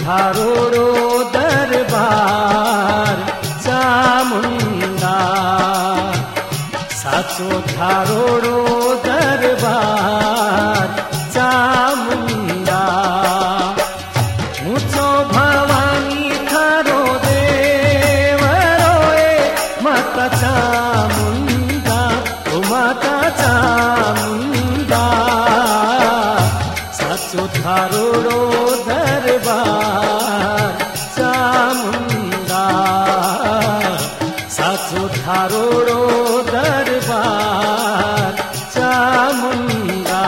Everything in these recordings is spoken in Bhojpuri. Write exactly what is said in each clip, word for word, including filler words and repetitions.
थारोड़ो दरबार चामुंडा, साचो थारोड़ो दरबार चामुंडा। ऊंचो भवानी थारो देवरोए माता चामुंडा, ओ माता चामुंडा, साचो थारोड़ो दरबार चामुंडा, साचो थारोड़ो दरबार चामुंडा।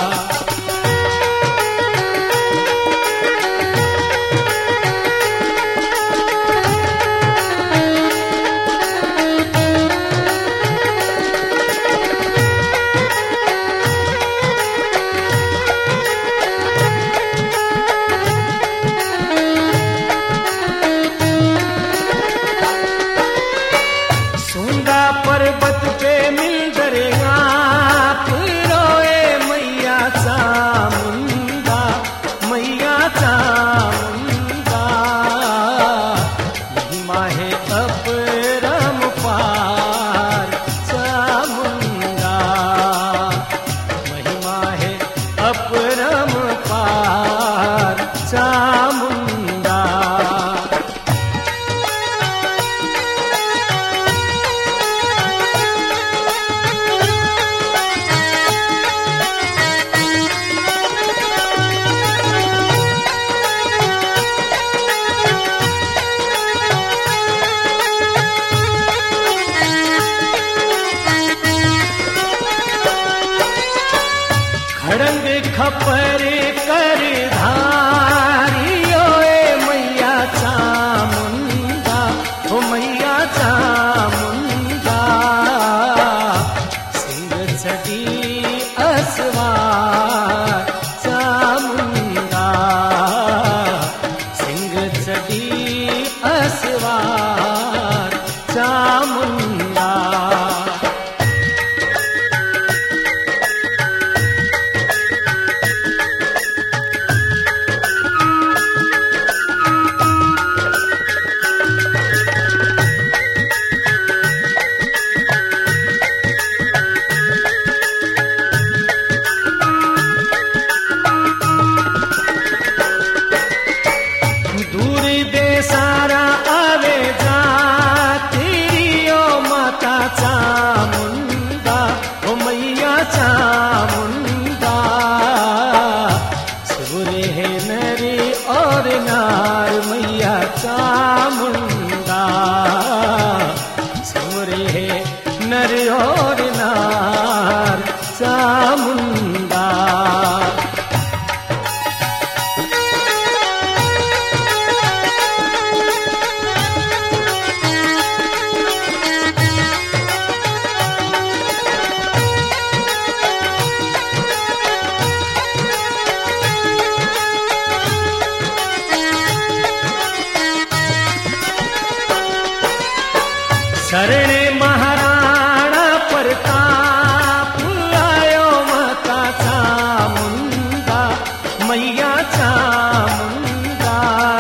पर्वत पे मिल दरिया रोए मैया चामुंडा, मैया चामुंडा, महिमा है अपरंपार चामुंडा, महिमा है अपरंपार चामुंडा। खड़ंग खपरे कर धारियो मैया चामुंडा, ओ मैया चामुंडा, सिंह चढ़ी असवार चामुंडा, सिंह चढ़ी असवार चामुंडा। दूरी दे सारा आवे जातिरियो माता चामुंडा, ओ मैया चामुंडा, सुरे है नरी और नार मैया चामुंडा, सुरे है नरी और नार चामुंडा। शरणे महाराणा प्रताप आयो माता चामुंडा, मैया चामुंडा,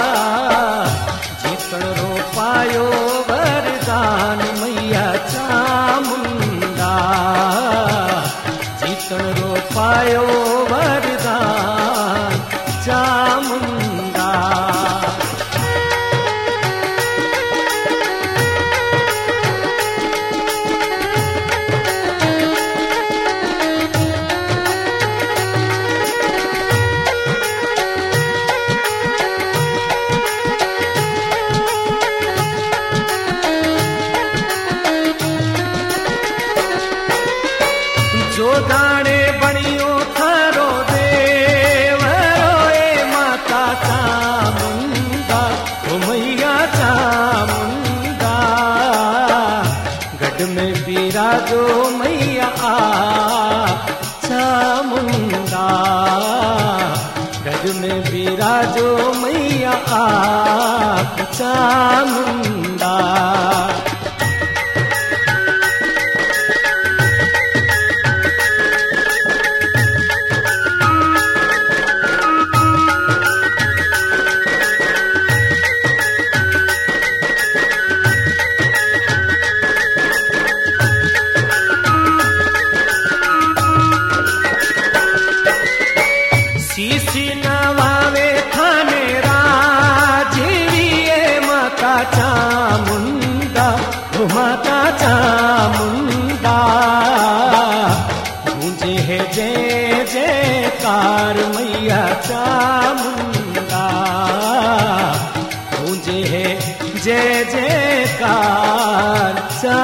जीतण रो पायो वरदान मैया चामुंडा, जीतण रो पायो वरदान चामुंडा। जो दाणे बणियो थारो देवरोए माता चामुंडा, ओ मैया चामुंडा, गढ़ में बिराजो मैया चामुंडा, गढ़ में बिराजो मैया चामुंडा।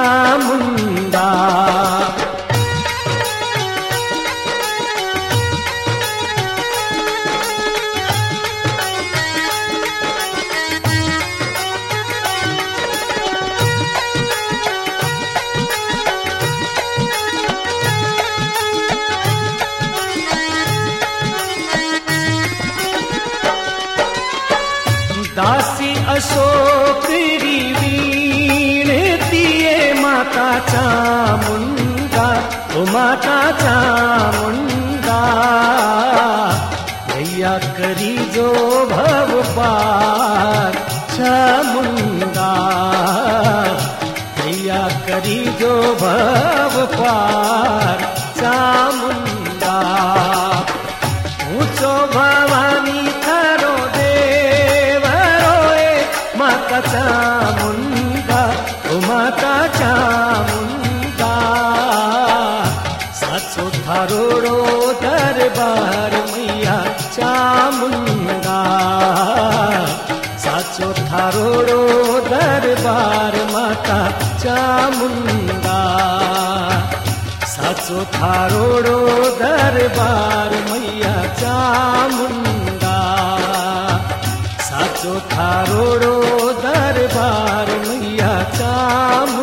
चामुंडा। दासी अशोक वीणतिये माता चामुंडा, ओ माता चामुंडा। भैया करी जो भव पार चामुंडा, भैया करी जो भव पार चामुंडा। ऊंचो भवानी थारो माता चामुंडा, ओ माता चामुंडा। सासो थारोड़ो दरबार मैया चामुंडा, सासो थारोड़ो दरबार माता चामुंडा, सासो थारोड़ो दरबार मैया चामुंडा, साचो थारोड़ो दरबार मैया चामुंडा।